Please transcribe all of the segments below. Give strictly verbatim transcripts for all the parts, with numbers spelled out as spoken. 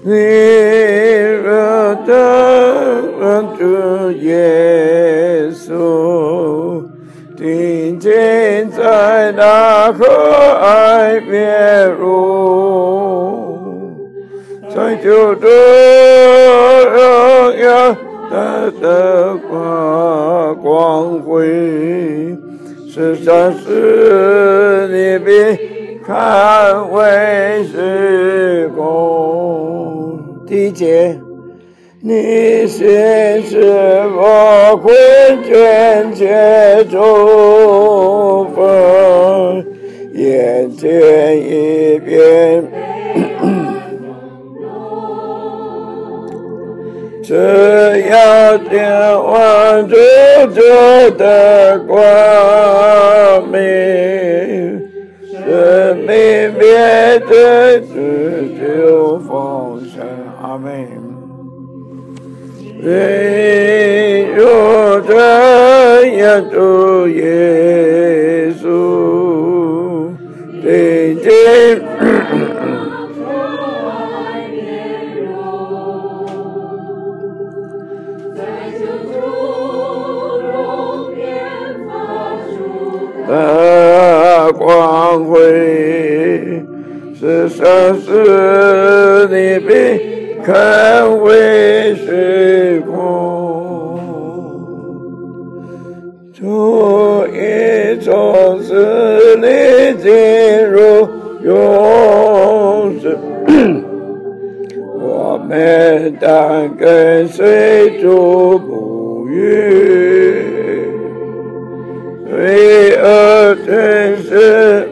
你若得主耶稣，定睛在那可爱面容，在救主荣耀他的光光辉，是上是你必看为是功。第一节，你心是我困倦且祝福，眼前一边只要点望主主的光明，生命别的只就丰盛。阿们。唯有这样主耶稣，定睛的光辉，是生死你必看为时空，主已从死里进入永生，我们当跟随主不渝，罪恶真实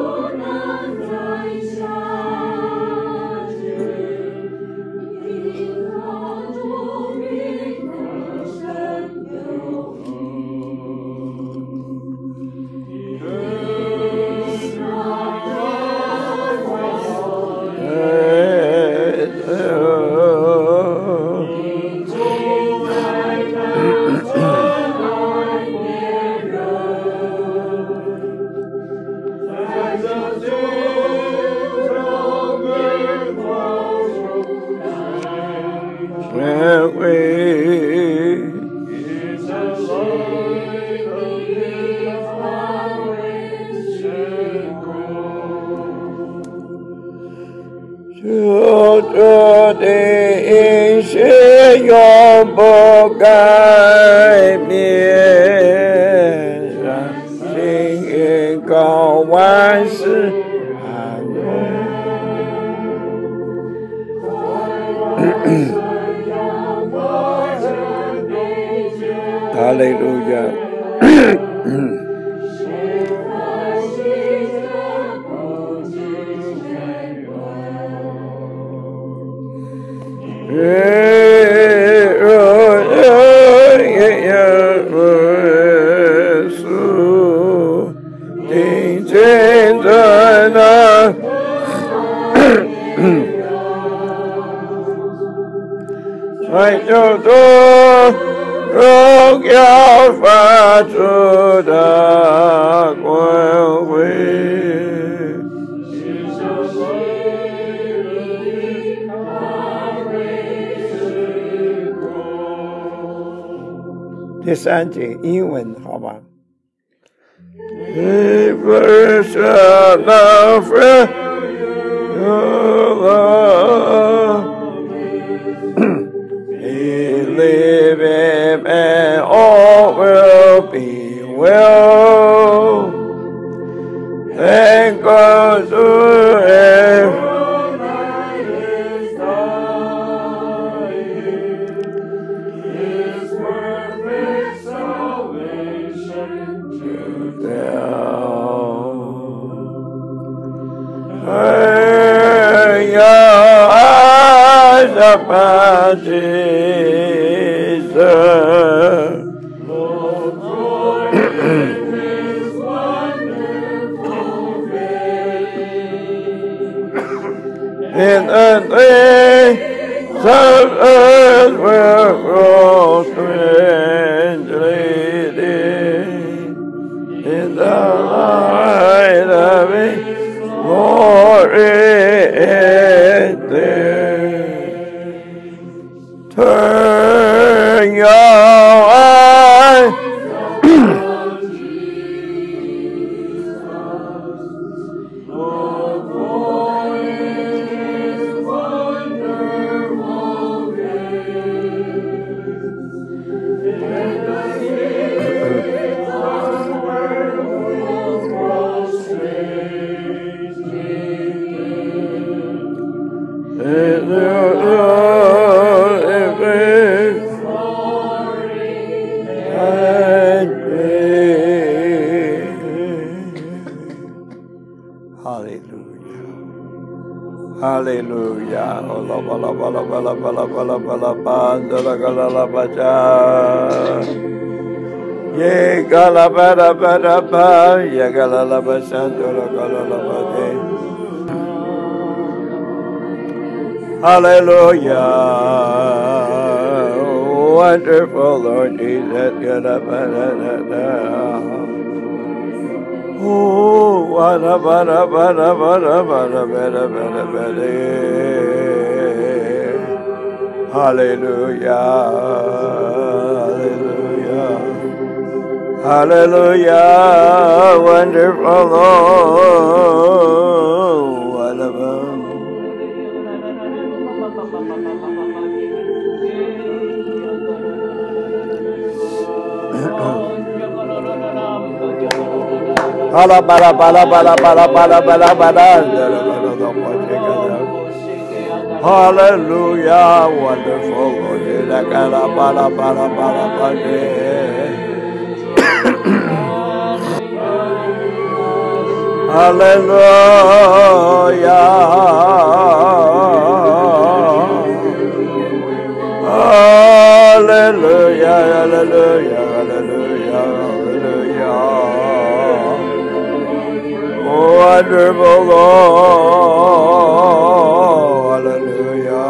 永不改变，让心愿高万事安稳。哈利路亚。在救主荣耀发出的光辉，第三节英文好吗？ Never shall I fear your love. Believe him and all will be well. Thank God to him. His perfect salvation to them. Turn your eyes upon Jesus. In the things of earth will grow strangely dim, in the light of His glory there. Turn your eyes. Hallelujah. Ola bala bala bala bala bala bala bandala gala la baja. Ye gala bala bala ba. Ye gala la basandala gala la baja. Hallelujah. Wonderful Lord Jesus. Gala bala bala. Oh, bada bada bada bada bada bada bada bada. Hallelujah, hallelujah, hallelujah, wonderful Lord, wonderful. Bala bala bala bala bala bala bala bala. Hallelujah, wonderful Lord. Bala bala bala bala bala. Hallelujah. Hallelujah, hallelujah, hallelujah, hallelujah. Wonderful Lord, hallelujah.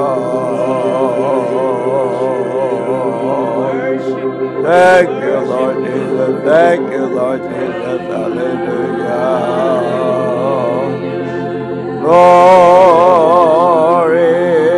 Thank you, Lord Jesus. Thank you, Lord Jesus. Hallelujah. Glory.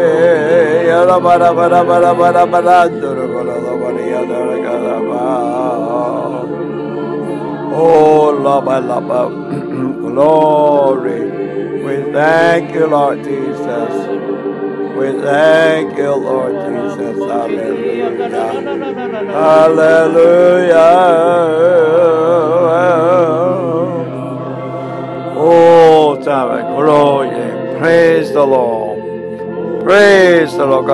Oh, love, love, glory. We thank you, Lord Jesus. We thank you, Lord Jesus. Hallelujah. Hallelujah. Oh, time glory. Praise the Lord. Praise the Lord.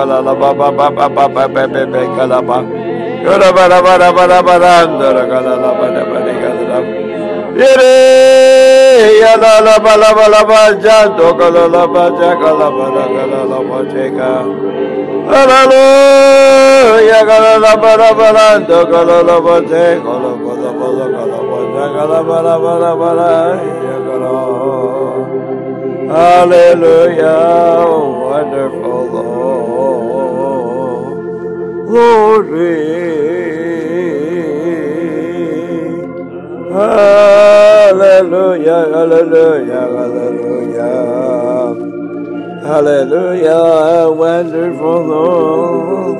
Hallelujah, wonderful Lord, glory. Hallelujah, hallelujah, hallelujah, hallelujah, wonderful Lord.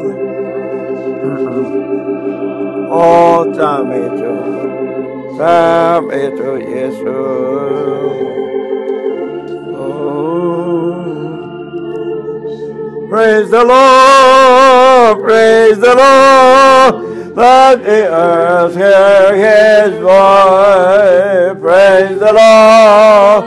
Oh, time itu, time itu Yesus. Praise the Lord, praise the Lord, let the earth hear his voice. Praise the Lord,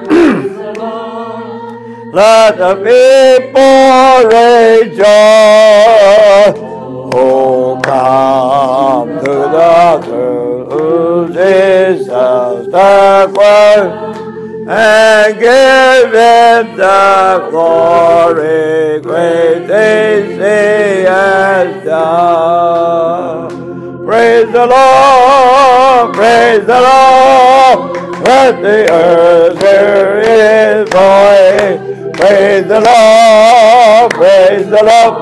let the people rejoice. Oh, come to the truth, Jesus the Christ, and give him the glory, great things he has done. Praise the Lord, praise the Lord, let the earth hear his voice. Praise the Lord, praise the Lord.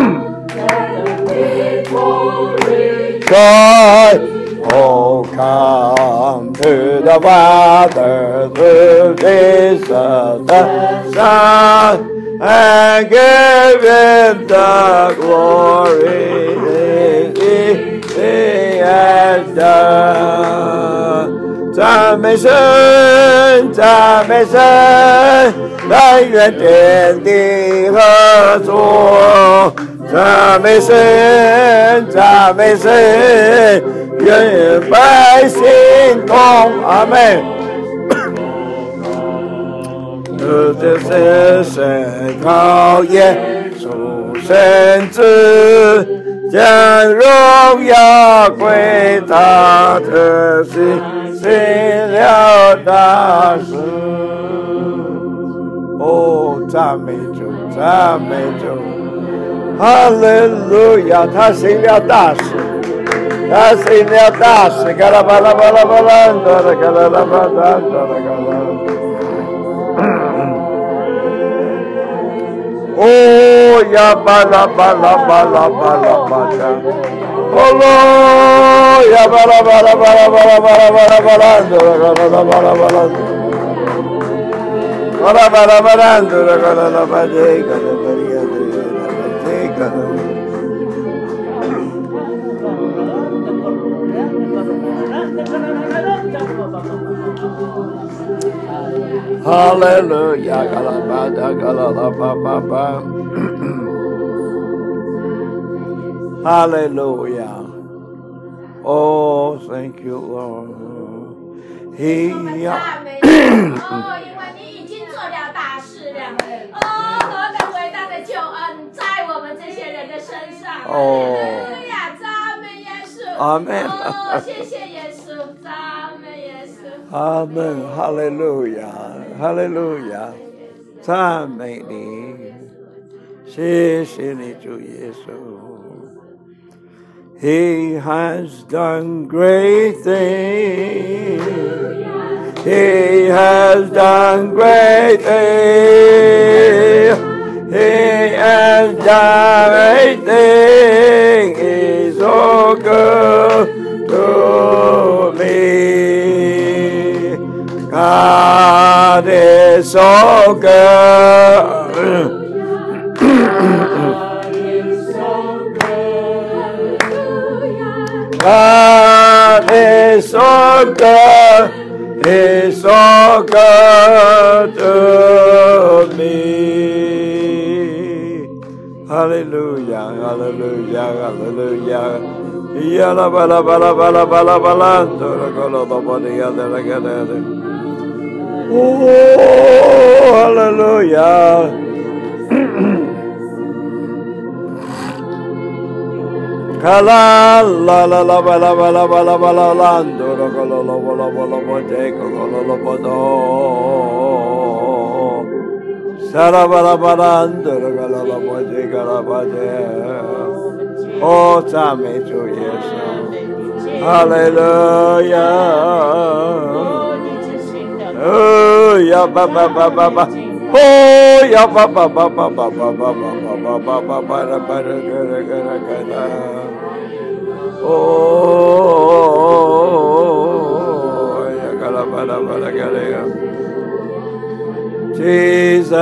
God, oh, come to the Father through Jesus the Son, and give him the glory he, he has done. 赞美神，赞美神，但愿天地合作。赞美神，赞美神，愿百姓同阿门。这是神考验属神子，将荣耀归他的心。行了大事，哦，赞美主，赞美主，哈利路亚！他行了大事，他行了大事，嘎啦巴拉巴拉巴拉，哒啦嘎啦啦巴啦，哒啦嘎啦。哦呀巴拉巴拉巴拉巴拉巴拉。哦喽呀巴拉巴拉巴拉巴拉巴拉巴拉巴拉，嘟啦嘎啦啦巴拉巴拉，巴拉巴拉巴拉，嘟啦嘎啦啦巴这嘎啦巴里呀这嘎啦。哈利路亚，嘎啦巴达嘎啦啦巴巴巴。Hallelujah. Oh, thank you, Lord. He 哦，因为你已经做了大事了。哦，何等伟大的救恩在我们这些人的身上。 哦， 哈利路亚，赞美耶稣。 阿门。 哦，谢谢耶稣，赞美耶稣。 阿门，哈利路亚，哈利路亚，赞美你，谢谢你，主耶稣。He has done great things. He has done great things. He has done great things. He's so good to me. God is so good. God is so good, He's so good to me. Hallelujah, hallelujah, hallelujah. Yala bala bala bala bala bala. Oh, hallelujah. Kala la la la ba la ba la ba la ba la lando la la la la la la la te ko la la ba do sara ba la ba lando la la la ba te ka la ba te oh ta me to yes hallelujah oh ya ba ba ba ba ba oh ya ba ba ba ba ba ba ba ba ba ba ba ba ra ba ra ga ra ga ra ga ra oh ya ga la ba la ba la ga ra Jesus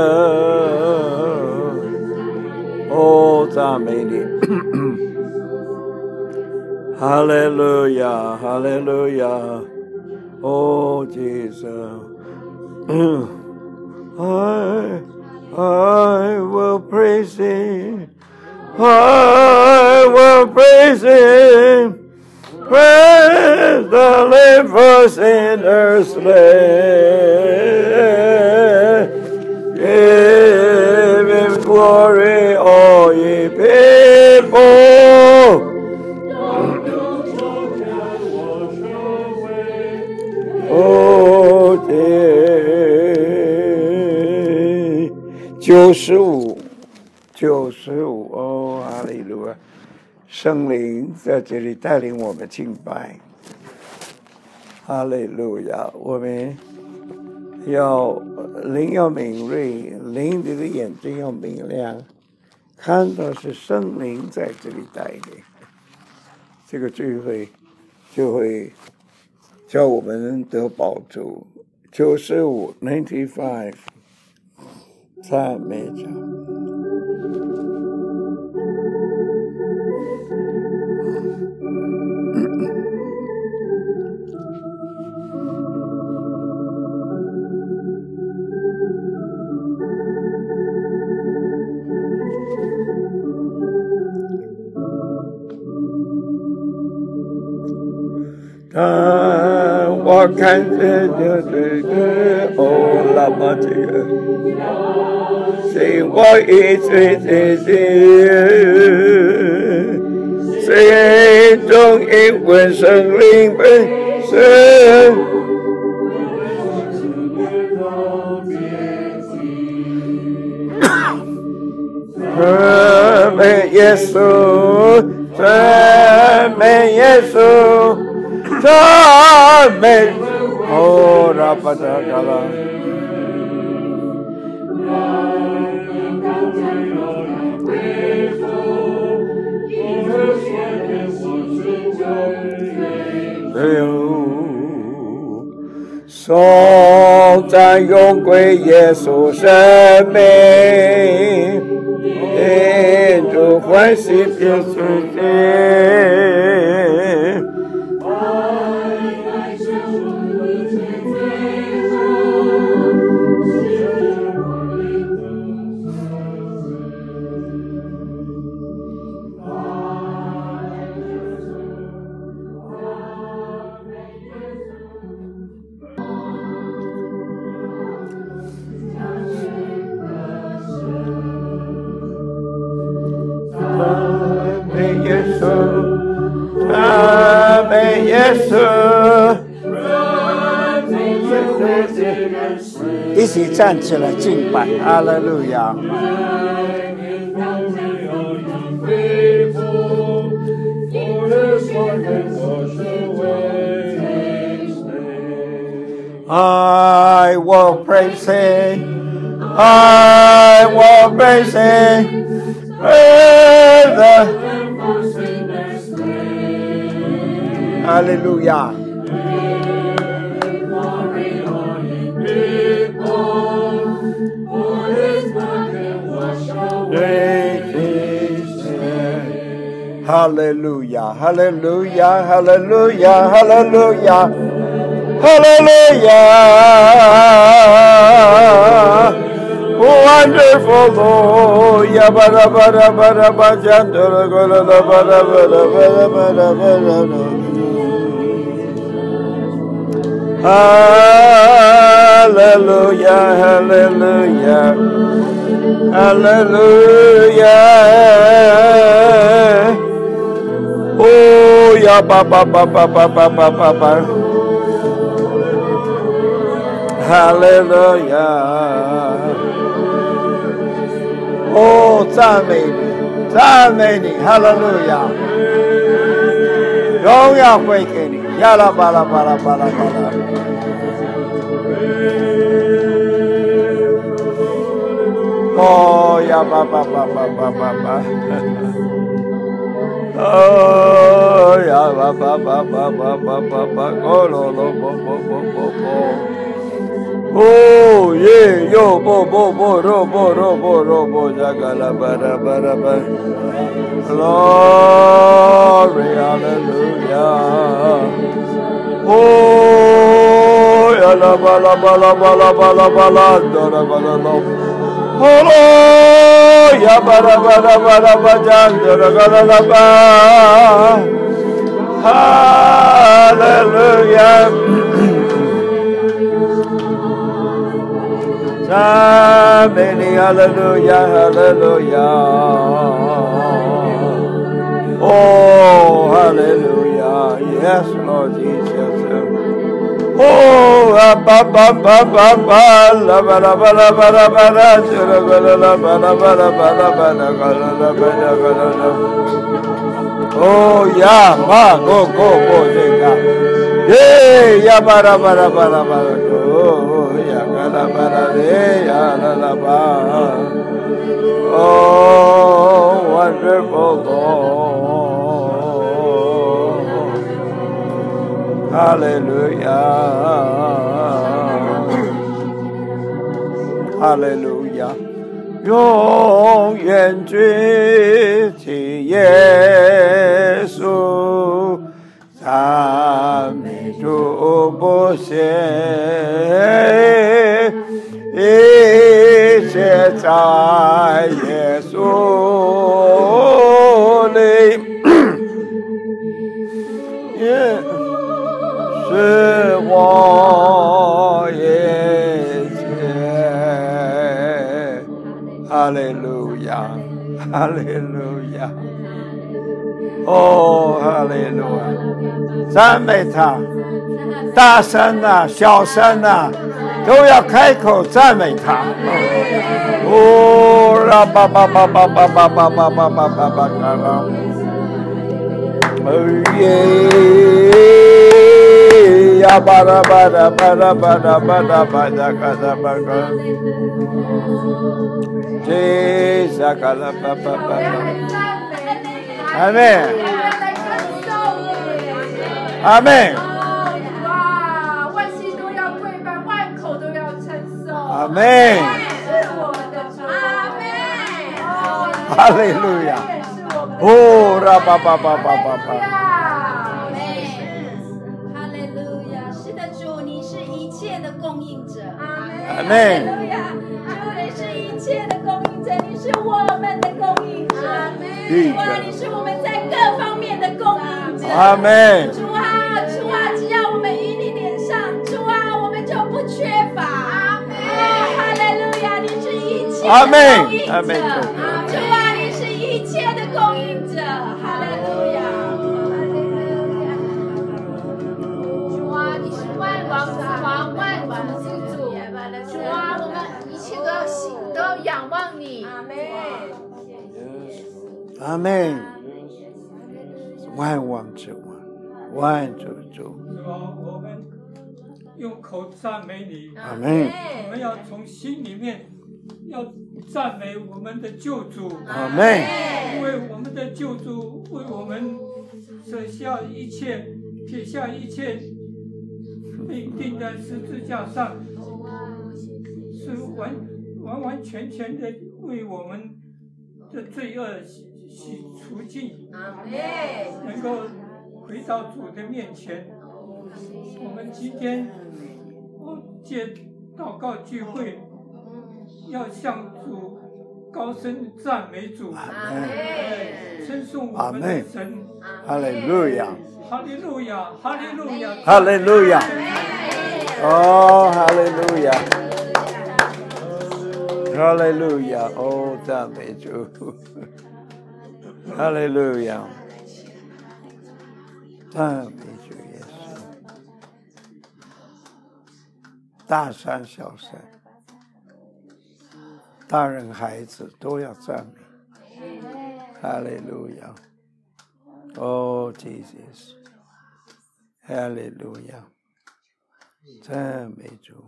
oh ta me ni hallelujah hallelujah oh Jesus I, I will praise Him. I will praise Him. Praise the living sinner's slave. Give Him glory, all ye people. Oh, dear. 九十五，九十五哦，哈利路亚！圣灵在这里带领我们敬拜，哈利路亚！我们要灵要敏锐，灵里的眼睛要明亮，看到是圣灵在这里带领，这个聚会就会叫我们得保住。九十五 ，ninety five。 赞美主。当我看见这这个哦，那么这个，心我一直直直，心中一问生灵本身。赞美耶稣，赞美耶稣。赞美，哦，拉巴达达拉。哎呦，颂赞永归耶稣生命，因主欢喜变世界。赞美耶稣，一起站起来敬拜，哈利路亚。I will praise Him, I will praise Him, praise the Hallelujah. Hallelujah, hallelujah, hallelujah, hallelujah, hallelujah. Wonderful Lord, yabara bara bara bajandara gola bara bara bara bara bara. Hallelujah, hallelujah, hallelujah. Oh, ya ba ba ba ba ba ba ba ba ba. Hallelujah. Oh, 赞美你，赞美你，哈利路亚，荣耀归给你，呀啦巴拉巴拉巴拉巴拉。哦呀巴巴巴巴巴巴巴。哦呀巴巴巴巴巴巴巴巴，哦罗罗波波波波波。Oh yeah, yo bo bo bo ro bo ro bo ro bo jagala bara bara bara. Glory, hallelujah. Oh ya la ba la ba la ba la ba la ba la da la ba la la. Oh ya bara bara bara ba jan da la la la ba. Hallelujah. Amen, hallelujah, hallelujah. Oh, hallelujah. Yes, Lord Jesus. Oh, ba ba ba ba ba la ba la ba la ba la ba la la ba la ba la ba la ba la ba la ba la ba. Oh, yeah, ma go go go dega. Yeah, ya ba la ba la ba la ba la. Oh, ya ga la ba la de ya la la ba. Oh, wonderful Lord. Hallelujah. Hallelujah. 永远举起耶稣，赞美主不歇，一切在耶稣里，也是我一切。哈利路亚，哈利路亚，哦，哈利路亚，赞美他，大声啊，小声啊，都要开口赞美他。哦，啦吧吧吧吧吧吧吧吧吧吧吧吧啦，哦耶，呀吧啦吧啦吧啦吧啦吧啦吧啦吧啦吧啦，这啥个啦吧吧吧吧，阿门，阿门。阿门，哈利路亚，哦，啦吧吧吧吧吧吧， 哈利路亚，是的，主，你是一切的供应者， 阿门， 哈利路亚，主，你是一切的供应者，你是我们的供应者，主啊，你是我们在各方面的供应者， 阿门， 主啊，主啊，只要我们与你连上，主啊，我们就不缺乏，阿门，哈利路亚，你是一切的阿门， 供应者， 阿门， 主啊，你是一切的供应者，哈利路亚，哈利路亚，主啊，你是万王之王，万主之主，主啊，我们一切都要信，都要仰望你，阿门， 阿门，万王之王，万主主， 是吧？我们用口赞美你， 阿门， 我们要从心里面要赞美我们的救主， 阿门， 因为我们的救主为我们舍下一切，撇下一切，被钉在十字架上，是完完完全全的为我们的罪恶洗洗除尽，能够回到主的面前。我们今天我借祷告聚会，要向主高声赞美主，哎，称颂我们的神。 哈利路亚， 哈利路亚，哈利路亚， 哈利路亚，哦，哈利路亚，哈利路亚，哦，赞美主，哈利路亚，赞美主耶稣，大山小山，大人孩子都要赞美，哈利路亚，哦，Jesus，哈利路亚，赞美主。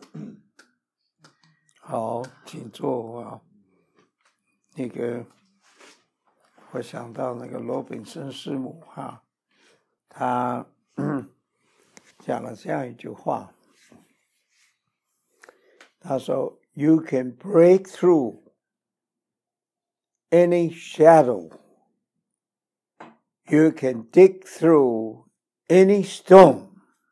好，请坐啊。那个，我想到那个罗宾森师母哈，他讲了这样一句话，他说 ：“You can break through any shadow, you can dig through any stone.”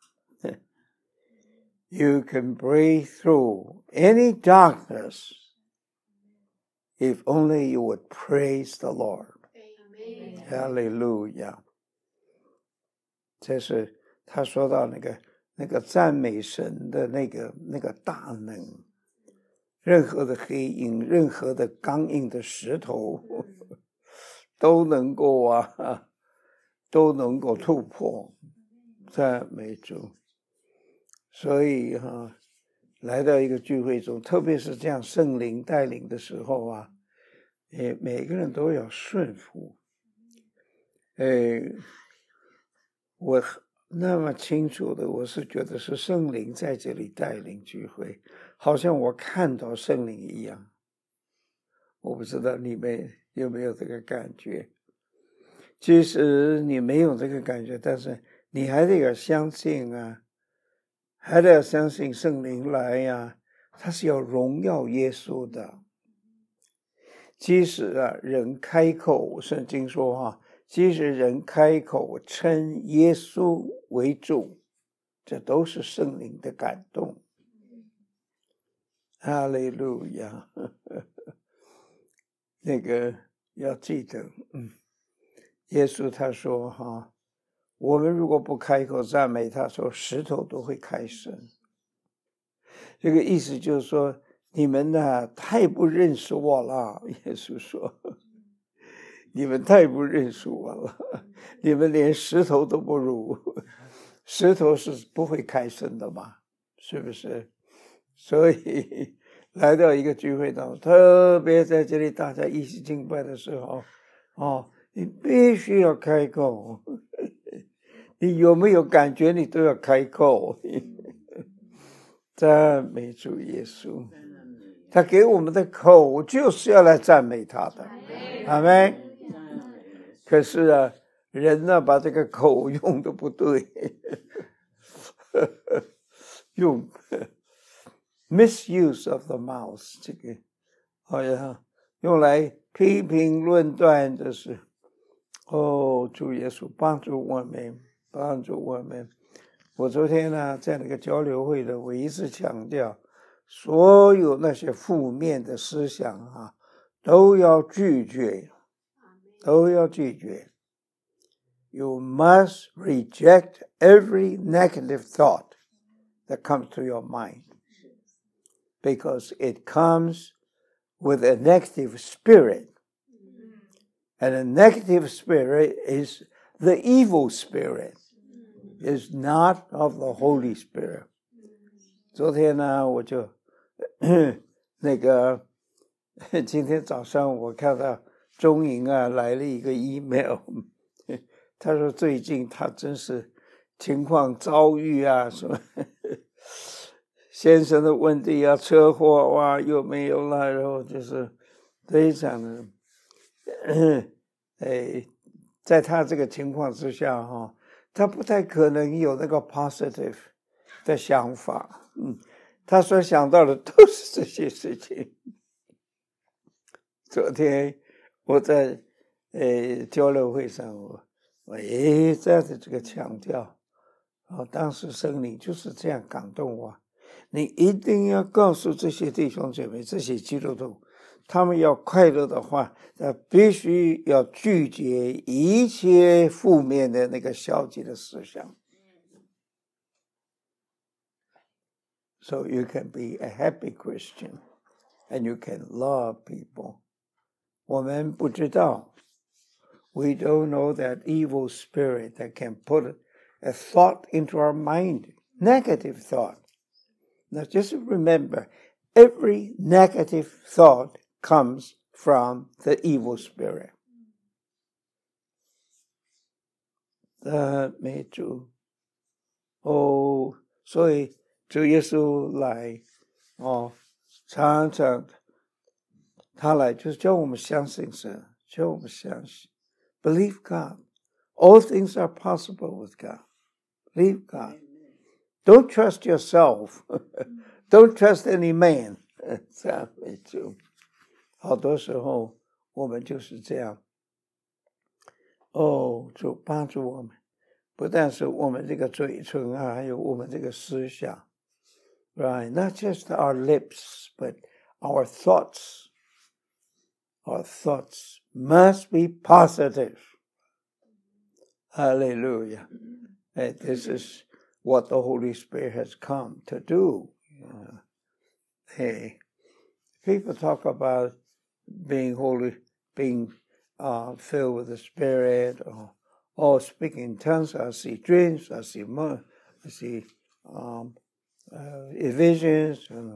You can break through any darkness if only you would praise the Lord. Hallelujah. 这是他说到那个那个赞美神的那个那个大能，任何的黑影，任何的刚硬的石头都能够啊，都能够突破。赞美主。所以哈、啊，来到一个聚会中，特别是这样圣灵带领的时候啊，诶，每个人都要顺服。诶，我那么清楚的，我是觉得是圣灵在这里带领聚会，好像我看到圣灵一样。我不知道你们有没有这个感觉？即使你没有这个感觉，但是你还得要相信啊。还得要相信圣灵来呀、啊，他是要荣耀耶稣的， 即使啊人开口，圣经说哈、啊，即使人开口称耶稣为主，这都是圣灵的感动。哈利路亚！那个要记得，嗯，耶稣他说哈，我们如果不开口赞美他，说石头都会开声。这个意思就是说，你们呢太不认识我了。耶稣说，你们太不认识我了，你们连石头都不如。石头是不会开声的嘛，是不是？所以来到一个聚会当中，特别在这里大家一起敬拜的时候，哦，你必须要开口。你有没有感觉？你都要开口。赞美主耶稣，他给我们的口就是要来赞美他的，阿们。可是啊，人呢把这个口用的不对，用 misuse of the mouth 这个好像用来批评论断的是，哦，主耶稣帮助我们，帮助我们。我昨天呢在那个交流会的，我一直强调，所有那些负面的思想啊，都要拒绝，都要拒绝。You must reject every negative thought that comes to your mind, because it comes with a negative spirit, and a negative spirit is the evil spirit.Is not of the Holy Spirit. 昨天呢，我就那个今天早上我看到中营啊来了一个 email， 他说最近他真是情况遭遇啊，什么先生的问题啊，车祸哇又没有了，然后就是非常的，哎，在他这个情况之下哈。他不太可能有那个 positive 的想法，嗯，他所想到的都是这些事情。昨天我在呃交流会上，我我一再的这个强调，哦，当时圣灵就是这样感动我，你一定要告诉这些弟兄姐妹，这些基督徒，他们要快乐的话，那必须要拒绝一切负面的那个消极的思想。So you can be a happy Christian and you can love people. 我们不知道 We don't know that evil spirit that can put a thought into our mind, negative thought. Now just remember, every negative thought comes from the evil spirit. 赞美主，哦，所以主耶稣来，哦，常常他来就是叫我们相信神，叫我们相信 ，Believe God. All things are possible with God. Believe God. Don't trust yourself. Don't trust any man. 赞美主。好多时候我们就是这样，哦，主帮助我们，不但是我们这个嘴唇啊，还有我们这个思想 ，right? Not just our lips, but our thoughts. Our thoughts must be positive. Hallelujah. And this is what the Holy Spirit has come to do. Uh, hey, people talk about being holy, being uh, filled with the Spirit, or, or speaking in tongues. I see dreams, I see, I see um, uh, visions, and,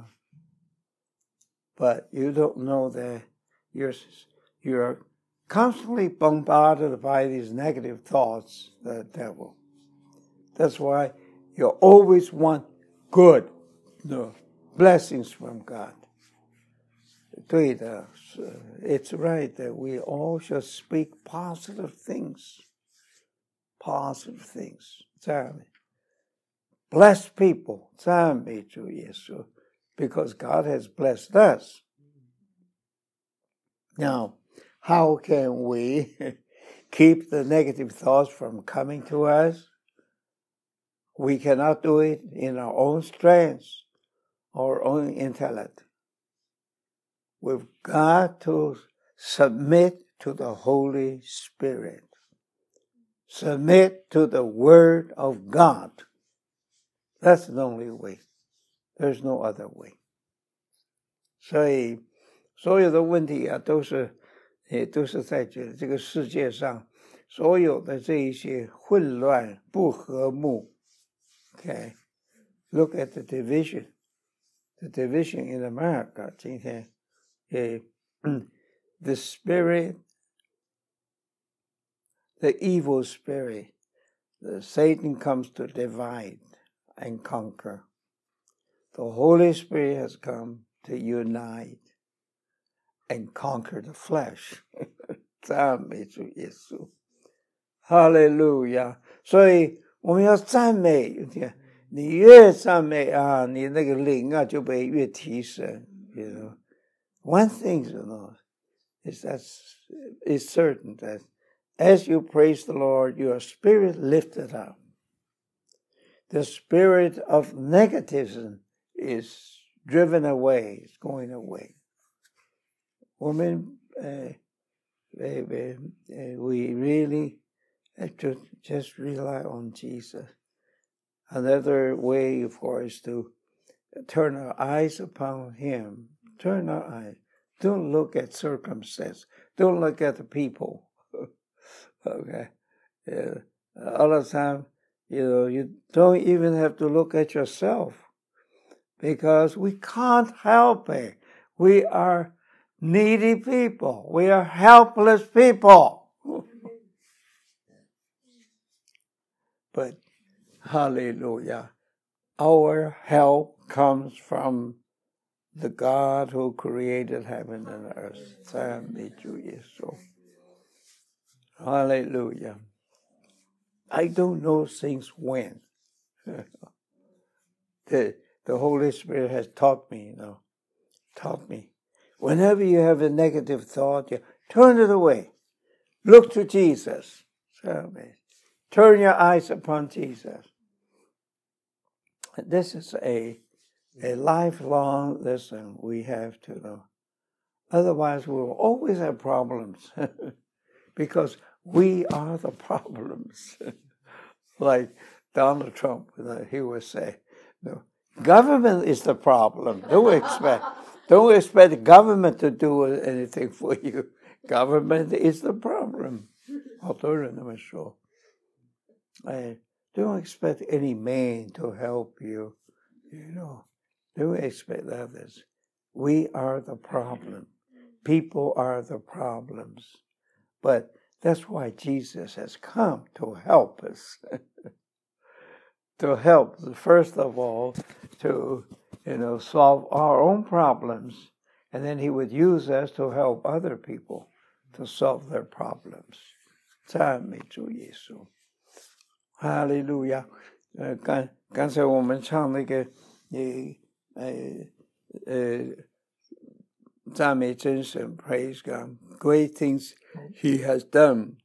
but you don't know that you're you're constantly bombarded by these negative thoughts, the devil. That's why you always want good, the blessings from God. 对的，是 It's right that we all should speak positive things. Positive things. 赞美 Bless people. 赞美主耶稣 Because God has blessed us. Now, how can we keep the negative thoughts from coming to us? We cannot do it in our own strength, our own intellect. We've got to submit to the Holy Spirit. Submit to the Word of God. That's the only way. There's no other way. 所以所有的问题啊，都是也都是在这这个世界上所有的这一些混乱不和睦。Okay, look at the division, the division in America. 今天，诶 the spirit, the evil spirit, the Satan comes to divide and conquer. The Holy Spirit has come to unite and conquer the flesh. 赞美主耶稣，哈利路亚！所以我们要赞美，你越赞美啊，你那个灵啊就被越提升。You know, one thing you know is that it's certain that as you praise the Lord, your spirit lifted up. The spirit of negativism is driven away, it's going away. 我们呃呃呃 we really have to just rely on Jesus. Another way, of course, to turn our eyes upon Him. Turn our eyes. Don't look at circumstance. Don't look at the people. Okay. Yeah. All the time, you know, you don't even have to look at yourself because we can't help it. We are needy people. We are helpless people. But, hallelujah, our help comes from the God who created heaven and earth. 赞美主耶稣。Hallelujah. I don't know since when. the, the Holy Spirit has taught me, you know, taught me. Whenever you have a negative thought, you turn it away. Look to Jesus. Turn your eyes upon Jesus. This is a, a lifelong lesson we have to know. Otherwise, we'll always have problems because we are the problems. Like Donald Trump, he would say, no, government is the problem. Don't expect, don't expect the government to do anything for you. Government is the problem. 好多人那么说。I don't expect any man to help you. You know, don't expect others. We are the problem. People are the problems. But that's why Jesus has come to help us. To help, first of all, to, you know, solve our own problems. And then he would use us to help other people to solve their problems. 赞美主耶稣。哈利路亚！呃，刚刚才我们唱那个，呃呃呃，赞美真神 ，Praise God, great things He has done。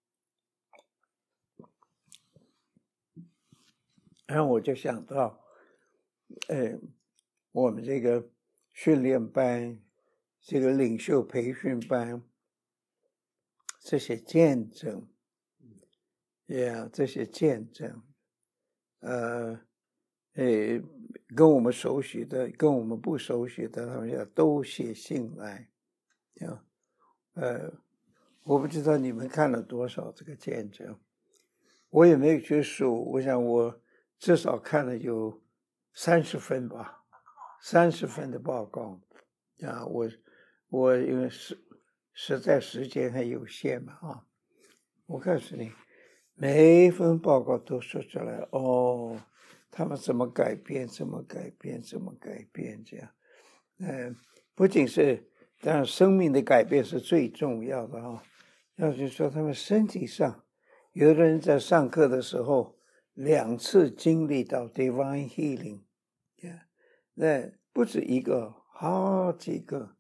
然后我就想到，呃，我们这个训练班，这个领袖培训班，这些见证。Yeah, 这些见证，呃，诶，跟我们熟悉的，跟我们不熟悉的，他们要都写信来，呀，呃，我不知道你们看了多少这个见证，我也没有去数，我想我至少看了有三十份吧，三十份的报告，呀，我我因为实实在时间很有限嘛，啊，我告诉你。每一份报告都说出来，哦，他们怎么改变，怎么改变，怎么改变，这样，嗯，不仅是，当然生命的改变是最重要的啊。要是说他们身体上，有的人在上课的时候两次经历到 divine healing， 那不止一个，好几个。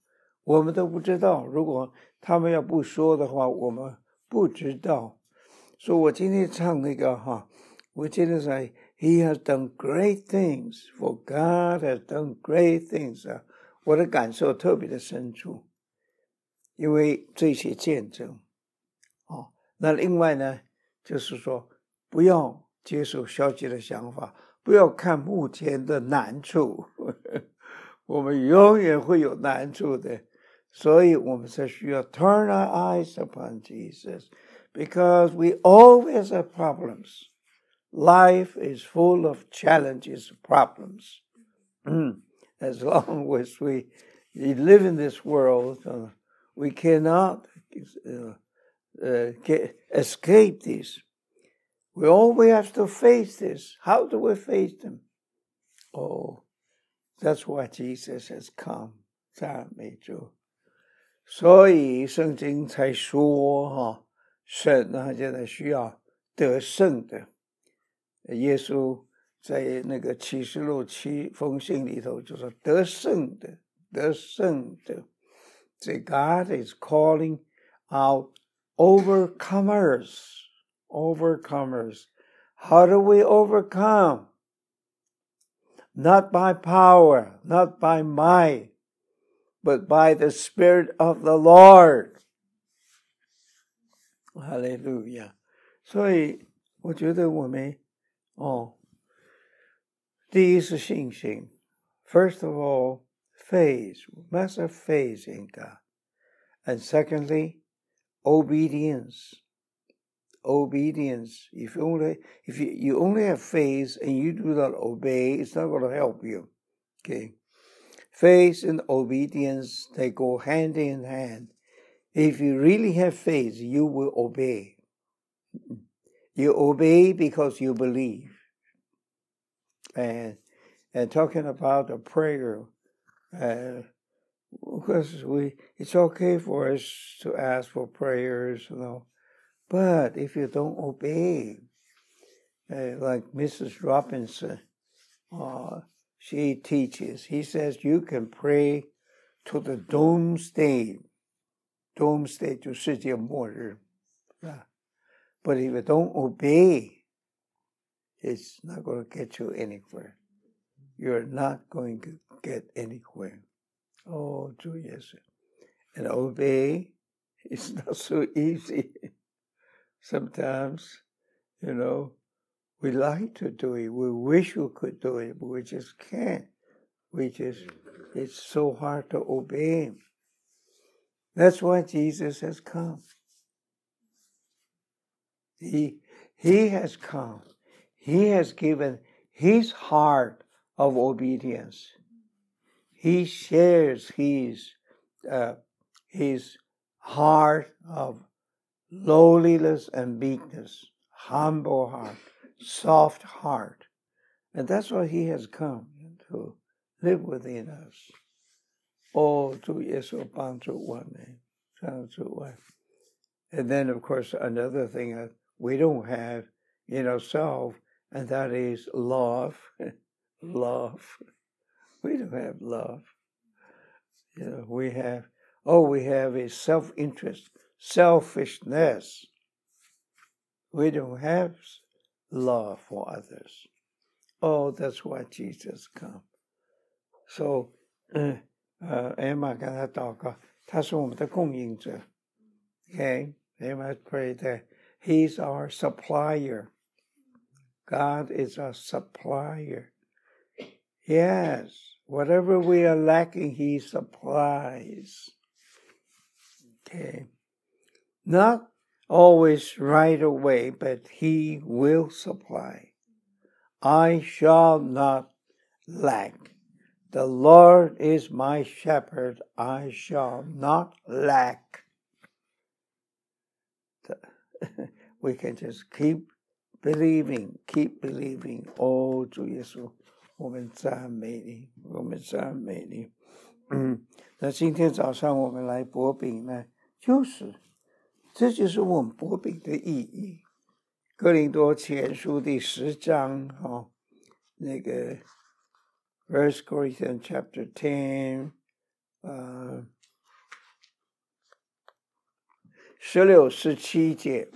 我们都不知道。如果他们要不说的话，我们不知道。所以我今天唱那个哈，我今天说 He has done great things, for God has done great things 啊，我的感受特别的深处，因为这些见证。哦，那另外呢，就是说不要接受消极的想法，不要看目前的难处，我们永远会有难处的，所以我们才需要 turn our eyes upon Jesus, because we always have problems. Life is full of challenges, problems. As long as we live in this world, uh, we cannot uh, uh, get, escape these. We always have to face this. How do we face them? Oh, that's why Jesus has come. 赞美主。所以圣经才说哈，神呢现在需要得胜的。耶稣在那个启示录七封信里头就说得胜的，得胜的。So God is calling out overcomers, overcomers. How do we overcome? Not by power, not by might, but by the Spirit of the Lord. Hallelujah. 所以我觉得我们哦，第一是信心。First of all, faith. We must have faith in God. And secondly, obedience. Obedience. If you only, if you, you only have faith and you do not obey, it's not going to help you. Okay. Faith and obedience, they go hand in hand. If you really have faith, you will obey. You obey because you believe. And and talking about a prayer, uh, because we, it's okay for us to ask for prayers, you know. But if you don't obey, uh, like Missus Robinson, uh, she teaches, he says you can pray to the doomsday, doomsday 就世界末日, yeah. But if you don't obey, it's not going to get you anywhere. You're not going to get anywhere. Oh, 主耶稣. And obey is not so easy. Sometimes, you know, we like to do it. We wish we could do it, but we just can't. We just, it's so hard to obey him. That's why Jesus has come. He, he has come. He has given his heart of obedience. He shares his, uh, his heart of lowliness and meekness, humble heart, soft heart. And that's why he has come to live within us. Oh, 主耶稣帮助我们，帮助我们。And then, of course, another thing that we don't have in ourselves, and that is love. Love. We don't have love. You know, we have, oh, we have a self-interest, selfishness. We don't have love for others. Oh, that's why Jesus come. So, uh, uh, Emma 跟他祷告，他是我们的供应者。Okay, Emma pray that he's our supplier. God is our supplier. Yes, whatever we are lacking, he supplies. Okay. Not always right away, but he will supply. I shall not lack. The Lord is my shepherd. I shall not lack. We can just keep believing, keep believing. Oh, 主耶稣，我们赞美你，我们赞美你。嗯，那今天早上我们来薄饼呢，就是这就是我们薄饼的意义。哥林多前书第十章，哦，那个 First Corinthians chapter ten, uh, 十六、十七节。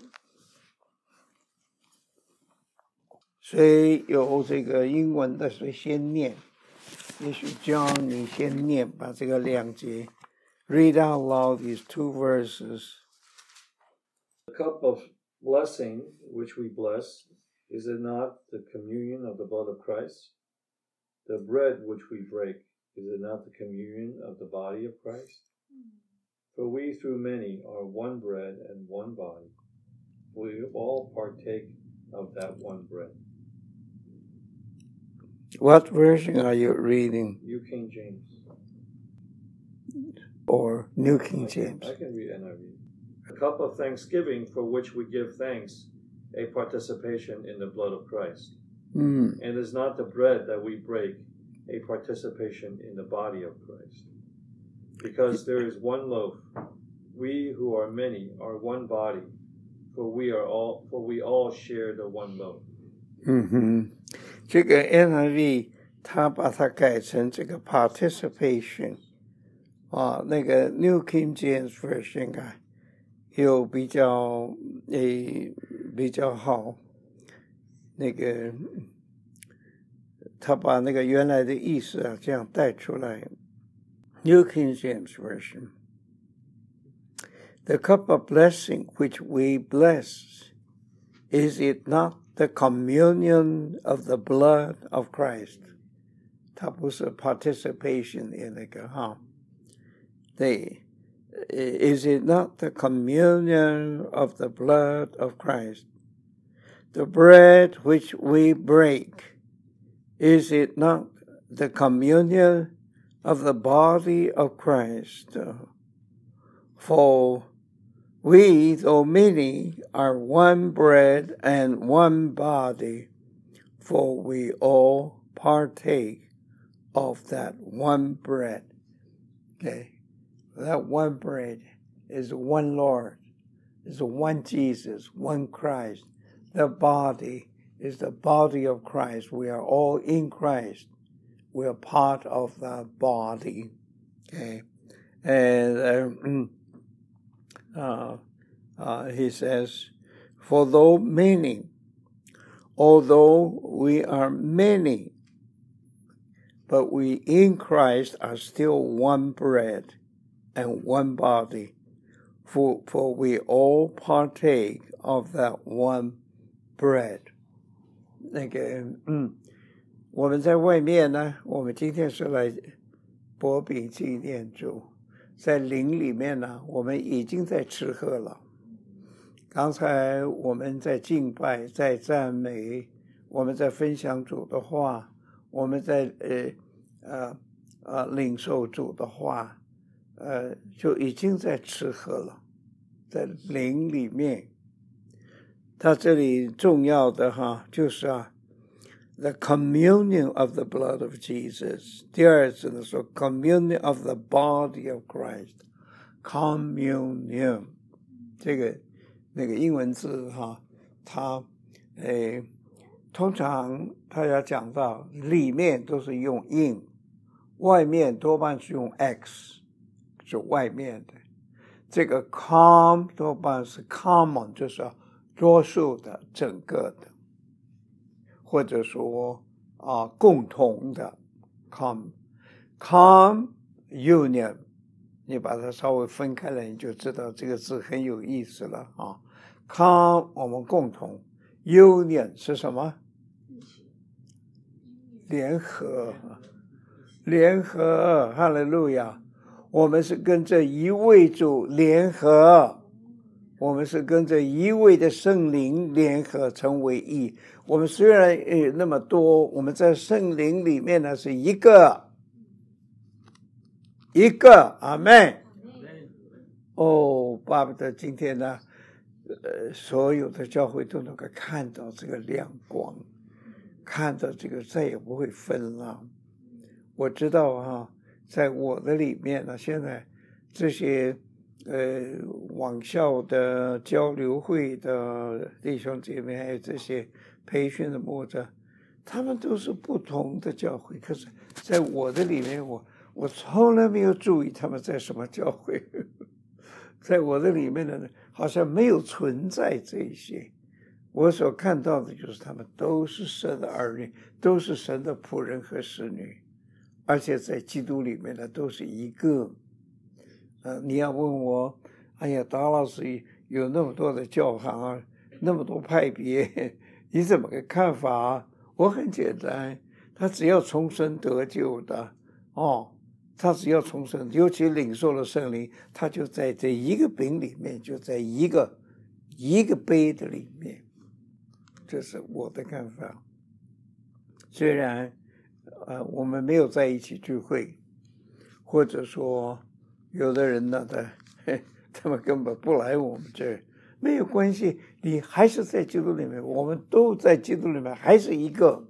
谁有这个英文的，谁先念？也许 John 你先念，把这个两节 read out loud these two verses. The cup of blessing which we bless, is it not the communion of the blood of Christ? The bread which we break, is it not the communion of the body of Christ? For we through many are one bread and one body. We all partake of that one bread. What version are you reading? New King James. Or New King I can, James? I can read N I V. A cup of thanksgiving for which we give thanks, a participation in the blood of Christ. Mm. And is not the bread that we break a participation in the body of Christ. Because there is one loaf, we who are many are one body, for we are all for we all share the one loaf. 嗯哼，这个 N I V 它把它改成这个 participation 啊，那个 New King James Version 啊，有比较诶比较好，那个他把那个原来的意思啊这样带出来。New King James Version. The cup of blessing which we bless, is it not the communion of the blood of Christ? 它不是 participation in 那个哈，对 ，is it not the communion of the blood of Christ? The bread which we break, is it not the communion of the body of Christ? For we, though many, are one bread and one body, for we all partake of that one bread. Okay, that one bread is one Lord, is one Jesus, one Christ. The body is the body of Christ. We are all in Christ. We are part of the body. Okay, and uh, uh, uh, he says, for though many, although we are many, but we in Christ are still one bread and one body, for, for we all partake of that one bread. 那个，嗯，我们在外面呢，我们今天是来薄饼纪念主，在灵里面呢，我们已经在吃喝了。刚才我们在敬拜，在赞美，我们在分享主的话，我们在呃呃呃领受主的话，呃就已经在吃喝了，在灵里面。他这里重要的哈，就是啊 ，the communion of the blood of Jesus。第二次的说 communion of the body of Christ。communion 这个那个英文字哈，它诶通常他要讲到里面都是用 in， 外面多半是用 x， 是外面的。这个 com 多半是 common， 就是多数的、整个的，或者说啊共同的 com com union， 你把它稍微分开来，你就知道这个字很有意思了啊。com 我们共同 ，union 是什么？联合，联合，哈利路亚！我们是跟这一位主联合。我们是跟着一位的圣灵联合成为一。我们虽然有那么多，我们在圣灵里面呢是一个，一个，阿们。哦，巴不得今天呢，呃，所有的教会都能够看到这个亮光，看到这个再也不会分了。我知道啊，在我的里面呢，现在这些。呃，网校的交流会的弟兄姐妹，还有这些培训的牧者，他们都是不同的教会。可是，在我的里面，我我从来没有注意他们在什么教会， 在我的里面呢，好像没有存在这些。我所看到的就是他们都是神的儿女，都是神的仆人和使女，而且在基督里面呢都是一个。呃，你要问我，哎呀，达老师有那么多的教堂啊，那么多派别，你怎么个看法？我很简单，他只要重生得救的哦，他只要重生，尤其领受了圣灵，他就在这一个饼里面，就在一个一个杯的里面。这是我的看法。虽然呃我们没有在一起聚会，或者说有的人呢，他他们根本不来我们这儿，没有关系，你还是在基督里面，我们都在基督里面，还是一个。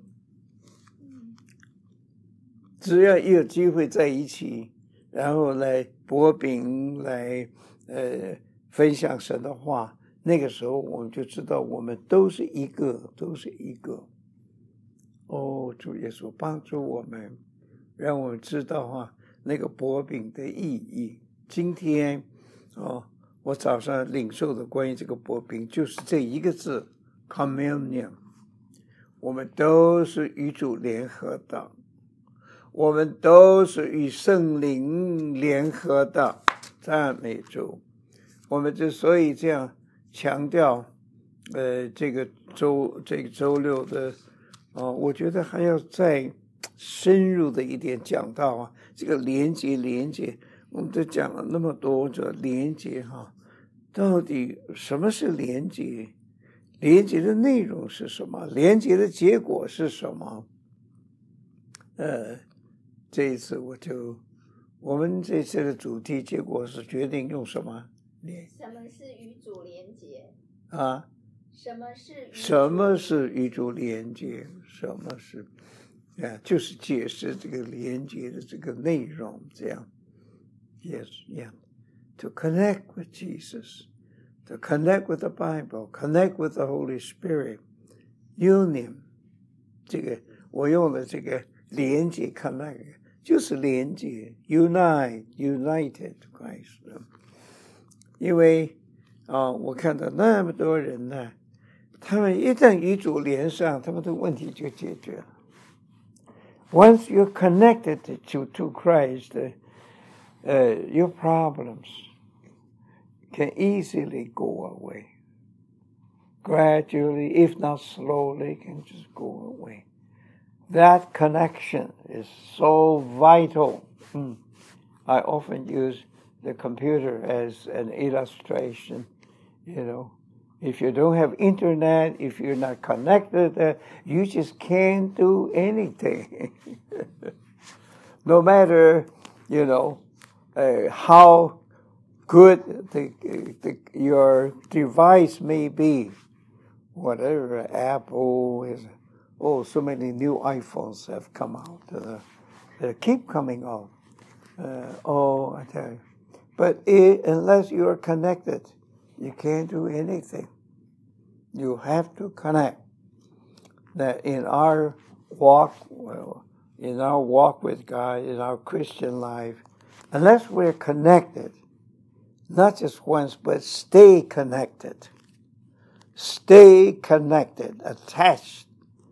只要一有机会在一起，然后来擘饼，来呃分享神的话，那个时候我们就知道我们都是一个，都是一个。哦，主耶稣帮助我们，让我们知道啊那个擘饼的意义。今天哦，我早上领受的关于这个擘饼，就是这一个字 communion。我们都是与主联合的，我们都是与圣灵联合的，赞美主。我们之所以这样强调，呃，这个周这个周六的，哦，我觉得还要再深入的一点讲到啊，这个连结连结，我们都讲了那么多这连结哈，到底什么是连结？连结的内容是什么？连结的结果是什么？呃，这一次我就，我们这次的主题结果是决定用什么连？ 什么是与主连结？ 啊？ 什么是与主什么是与主连结？什么是？啊，就是解释这个连结的这个内容，这样。Yes, yeah. To connect with Jesus, to connect with the Bible, connect with the Holy Spirit, union. 这个我用的这个连结 connect 就是连结 unite, united Christ。因为啊、哦，我看到那么多人呢，他们一旦与主连上，他们的问题就解决了。Once you're connected to, to Christ, uh, your problems can easily go away. Gradually, if not slowly, can just go away. That connection is so vital. Mm. I often use the computer as an illustration. You know, if you don't have internet, if you're not connected, uh, you just can't do anything. No matter, you know, uh, how good the, the, your device may be, whatever, Apple is, oh, so many new iPhones have come out. Uh, they keep coming out. Uh, oh, I tell you. But it, unless you are connected, you can't do anything. You have to connect. That in our walk, well, in our walk with God, in our Christian life, unless we're connected, not just once, but stay connected. Stay connected, attached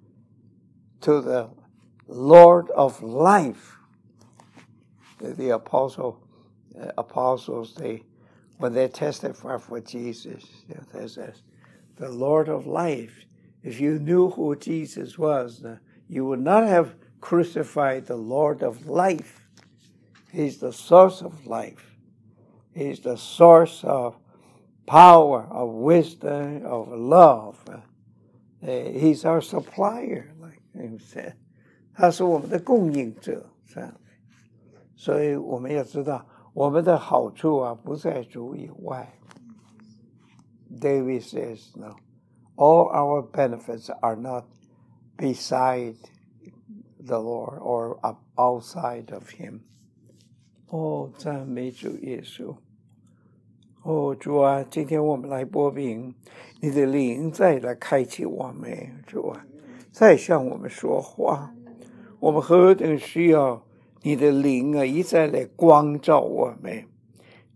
to the Lord of life. The, the apostle, uh, apostles, they, when they testify for Jesus, you know, they says, the Lord of life. If you knew who Jesus was, uh, you would not have crucified the Lord of life. He's the source of life. He's the source of power, of wisdom, of love. Uh, he's our supplier, like he said. 他是我们的供应者，这样。所以我们要知道，我们的好处啊，不在主以外。David says, no, all our benefits are not beside the Lord or outside of Him. 哦，赞美主耶稣。哦，主啊，今天我们来播饼，你的灵再来开启我们，主啊，再向我们说话。我们何等需要你的灵啊，一再来光照我们，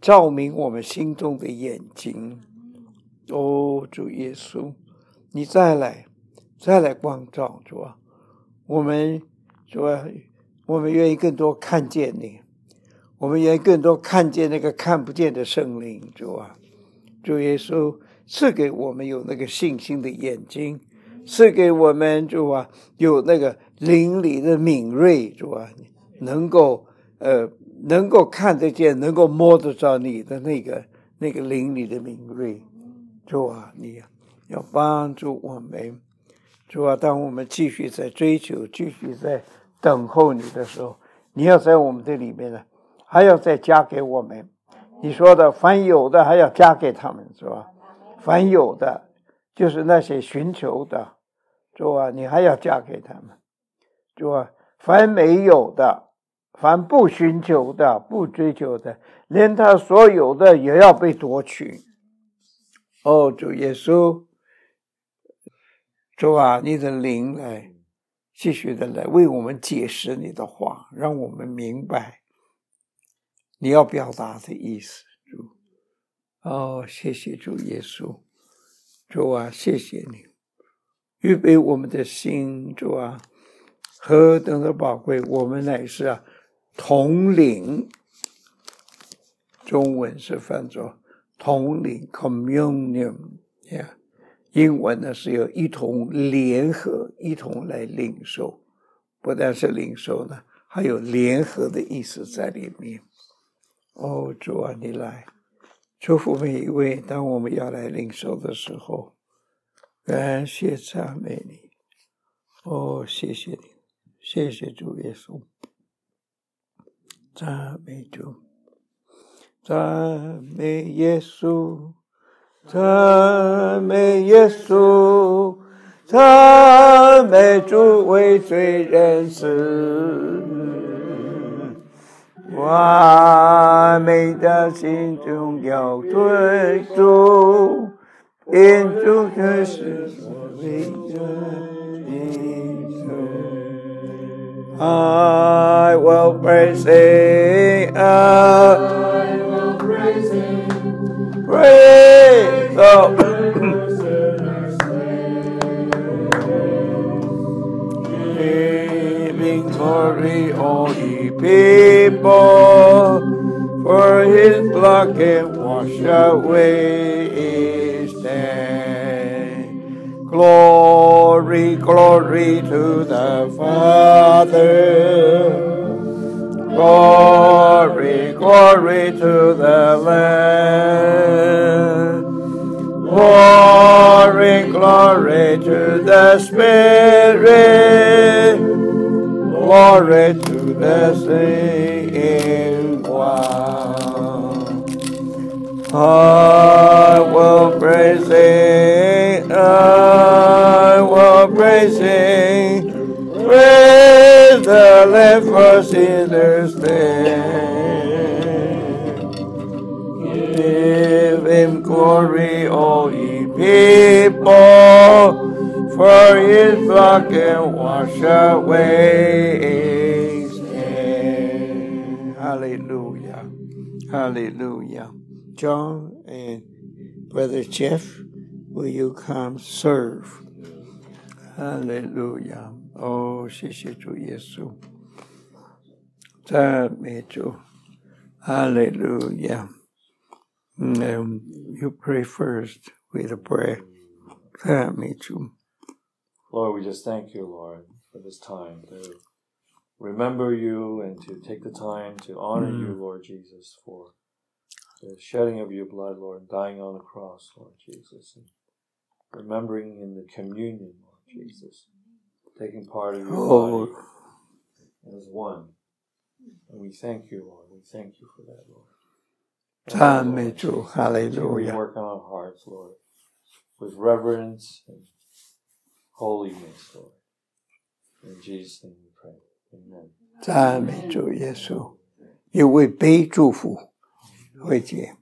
照明我们心中的眼睛。哦，主耶稣，你再来，再来光照，主啊，我们主啊，我们愿意更多看见你，我们愿意更多看见那个看不见的圣灵，主啊，主耶稣赐给我们有那个信心的眼睛，赐给我们主啊有那个灵里的敏锐，主啊，能够呃能够看得见，能够摸得着你的那个那个灵里的敏锐。主啊，你要帮助我们，主啊，当我们继续在追求，继续在等候你的时候，你要在我们的里面呢，还要再加给我们。你说的凡有的还要加给他们，是吧？凡有的就是那些寻求的，主啊，你还要加给他们。主啊，凡没有的，凡不寻求的，不追求的，连他所有的也要被夺取。哦，主耶稣，主啊，你的灵来继续的来为我们解释你的话，让我们明白你要表达的意思。主，哦，谢谢主耶稣，主啊，谢谢你预备我们的心，主啊，何等的宝贵，我们乃是啊同领，中文是翻作同领 communion， yeah， 英文呢是有一同联合，一同来领受，不但是领受呢，还有联合的意思在里面。哦，主啊，你来祝福每一位，当我们要来领受的时候，感谢赞美你。哦，谢谢你，谢谢主耶稣，赞美主，赞美耶稣，赞美耶稣，赞美主为罪人死，完美的心中要追逐，因主就是我唯一。I will praise Him, I will praise Him, praise the giving glory all ye people, for His blood can wash away His sin. Glory, glory to the Father. Glory, glory to the Lamb. Glory, glory to the Spirit. Glory to the singing one. I will praise Him, I will praise Him, praise the Lamb for sinners stand. Give Him glory, all ye people, for His blood can wash away His sin. Hallelujah, hallelujah. John and Brother Jeff, will you come serve? Hallelujah. Oh, 谢谢主耶稣，赞美主。Hallelujah. Um, you pray first with a prayer. 赞美主。 Lord, we just thank you, Lord, for this time to remember you and to take the time to honor mm. you, Lord Jesus, for the shedding of your blood, Lord, dying on the cross, Lord Jesus, and remembering in the communion, Lord Jesus, taking part of your oh. body as one. And we thank you, Lord. We thank you for that, Lord. Amen. Hallelujah. We work on our hearts, Lord, with reverence and holiness, Lord. In Jesus' name we pray. Amen. 赞美主耶稣，也为杯祝福。会解，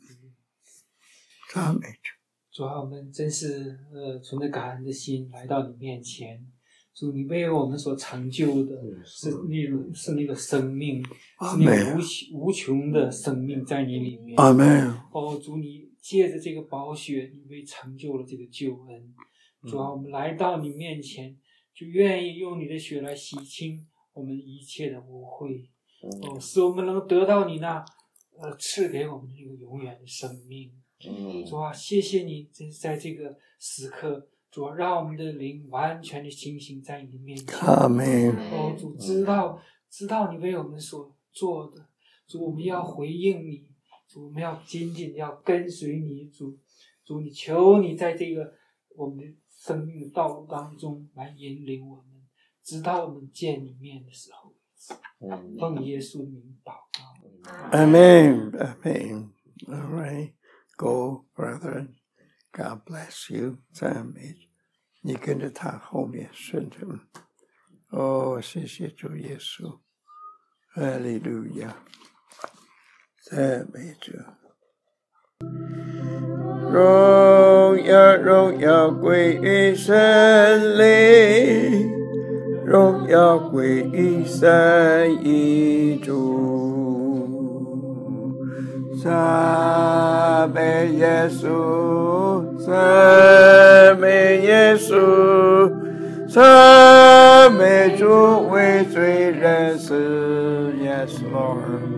赞美主。 主啊，我们真是呃存着感恩的心来到你面前， 主你为我们所成就的是那种是那个生命，是那个无无穷的生命在你里面。 阿门。 哦，主你借着这个宝血，你为成就了这个救恩。主啊，我们来到你面前，就愿意用你的血来洗清我们一切的污秽。哦，使我们能得到你那呃赐给我们的那个永远的生命。主啊，谢谢你，真是在这个时刻。主啊，让我们的灵完全的清醒在你的面前。 阿门。 哦，主知道知道你为我们所做的，主我们要回应你，主我们要紧紧要跟随你，主主你求你在这个我们的生命的道路当中来引领我们，直到我们见你面的时候。奉耶稣的名祷告。 Amen. Amen. All right. Go, brethren. God bless you. 赞美，你跟着他后面顺着。哦，谢谢主耶稣，哈利路亚，赞美主。荣耀荣耀归于神灵，荣耀归于三一主。赞美耶稣，赞美耶稣，赞美主为罪人死 ，Yes Lord。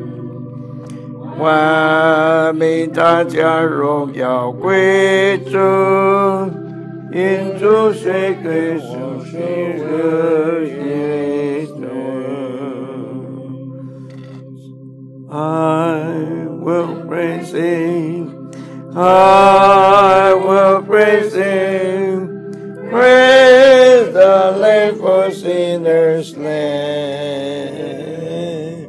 万民大家荣耀归主，因主谁归属谁日耶稣。I will praise him, I will praise him, praise the Lamb for sinners slain.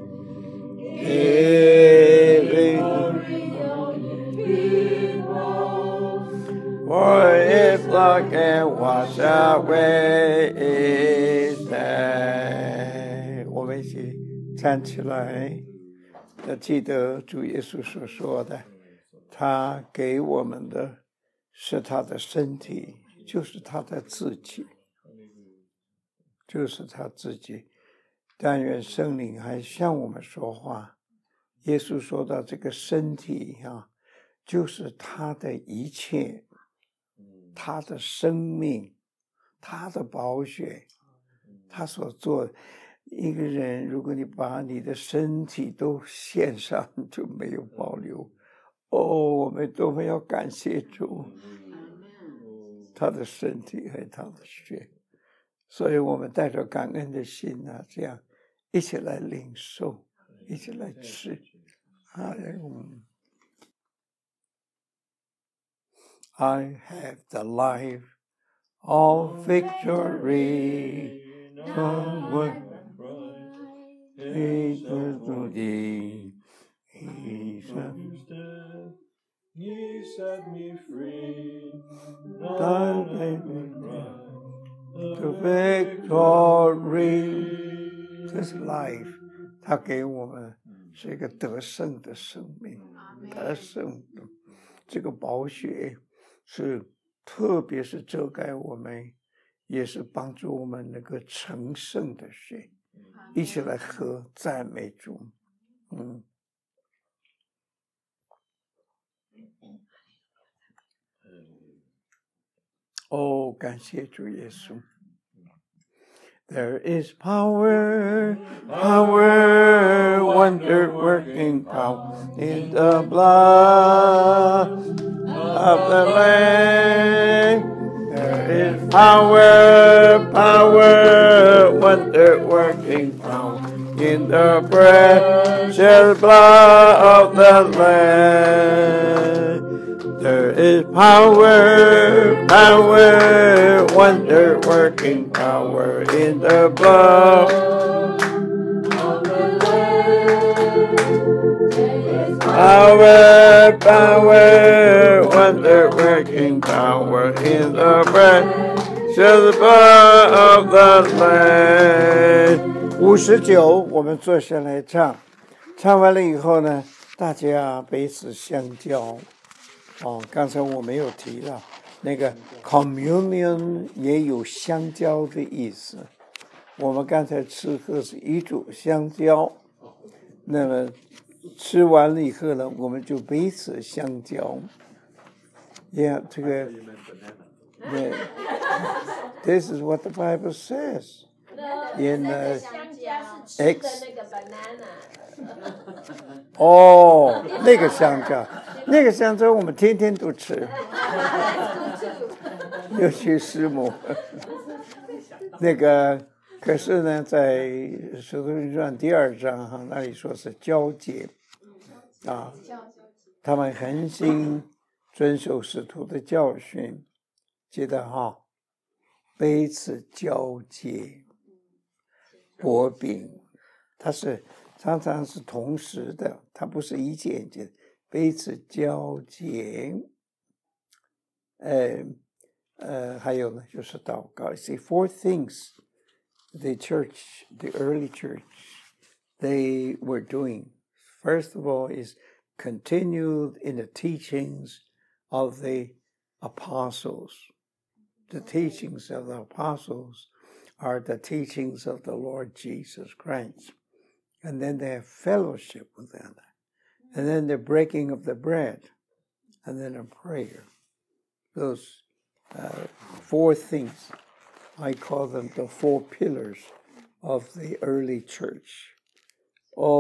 For his blood can wash away his sin. 我们一起站起来，要记得主耶稣所说的，他给我们的是他的身体，就是他的自己，就是他自己。但愿圣灵还向我们说话。耶稣说到这个身体啊，就是他的一切，他的生命，他的宝血，他所做的。一个人，如果你把你的身体都献上，就没有保留。哦，我们都会要感谢主，他的身体和他的血。所以我们带着感恩的心啊，这样一起来领受，一起来吃。I have the life of victory, no one is to thee. He set me free, thou to victory. This life, 他给我们是一个得胜的生命，得胜的这个宝血是，特别是遮盖我们，也是帮助我们那个成圣的血。一起来喝，赞美主。嗯。哦，感谢主耶稣。There is power, power, wonder-working power in the blood of the Lamb. There is power, power, wonder-working power in the precious blood of the Lamb. There is power, power, wonder-working power in the blood of the Lamb. Power, power, wonder-working power in the precious blood of the Lamb. 五十九，我们坐下来唱，唱完了以后呢，大家彼此相交。哦，刚才我没有提了， 那个 communion 也有相交的意思。我们刚才吃喝是一组相交，那么吃完了以后呢，我们就彼此相交。Yeah, 这个 yeah, this is what the Bible says. In uh, 香蕉是吃的那个 banana。 哦，那个香蕉，那个香蕉我们天天都吃，尤其师母。那个可是呢，在《使徒行传》第二章哈，那里说是交接啊，他们恒心遵守使徒的教训，记得哈，彼此交接，薄饼，它是常常是同时的，它不是一件一件，彼此交接。呃呃，还有呢，就是祷告。See, four things the church, the early church, they were doing. First of all, is continued in the teachings of the apostles. The teachings of the apostles are the teachings of the Lord Jesus Christ. And then they have fellowship with them. And then the breaking of the bread. And then a prayer. Those uh, four things, I call them the four pillars of the early church.